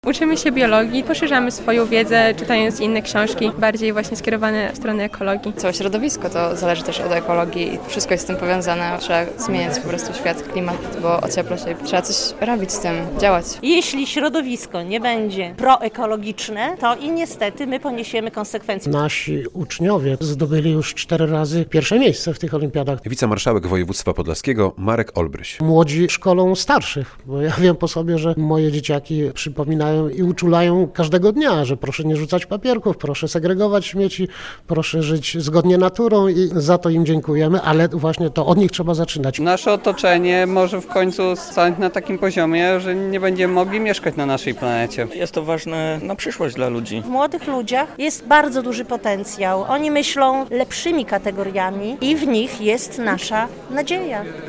Uczymy się biologii, poszerzamy swoją wiedzę, czytając inne książki, bardziej właśnie skierowane w stronę ekologii. Całe środowisko to zależy też od ekologii. Wszystko jest z tym powiązane. Trzeba zmieniać po prostu świat, klimat, bo ociepla się. Trzeba coś robić z tym, działać. Jeśli środowisko nie będzie proekologiczne, to i niestety my poniesiemy konsekwencje. Nasi uczniowie zdobyli już 4 razy pierwsze miejsce w tych olimpiadach. Wicemarszałek województwa podlaskiego Marek Olbryś. Młodzi szkolą starszych, bo ja wiem po sobie, że moje dzieciaki przypominają i uczulają każdego dnia, że proszę nie rzucać papierków, proszę segregować śmieci, proszę żyć zgodnie naturą i za to im dziękujemy, ale właśnie to od nich trzeba zaczynać. Nasze otoczenie może w końcu stanąć na takim poziomie, że nie będziemy mogli mieszkać na naszej planecie. Jest to ważne na przyszłość dla ludzi. W młodych ludziach jest bardzo duży potencjał. Oni myślą lepszymi kategoriami i w nich jest nasza nadzieja.